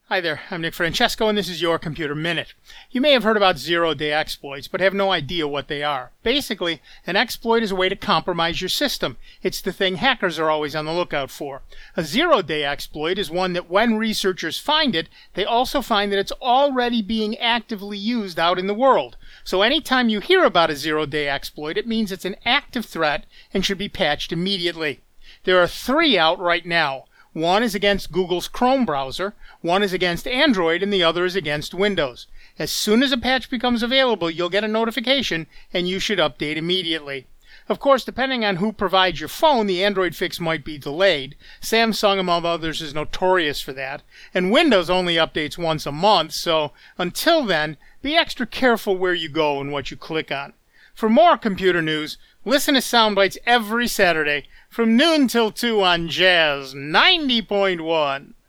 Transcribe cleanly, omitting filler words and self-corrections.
Hi there, I'm Nick Francesco, and this is your Computer Minute. You may have heard about zero-day exploits, but have no idea what they are. Basically, an exploit is a way to compromise your system. It's the thing hackers are always on the lookout for. A zero-day exploit is one that when researchers find it, they also find that it's already being actively used out in the world. So anytime you hear about a zero-day exploit, it means it's an active threat and should be patched immediately. There are 3 out right now. One is against Google's Chrome browser, one is against Android, and the other is against Windows. As soon as a patch becomes available, you'll get a notification, and you should update immediately. Of course, depending on who provides your phone, the Android fix might be delayed. Samsung, among others, is notorious for that. And Windows only updates once a month, so until then, be extra careful where you go and what you click on. For more computer news, listen to Soundbites every Saturday from noon till 2 on Jazz 90.1.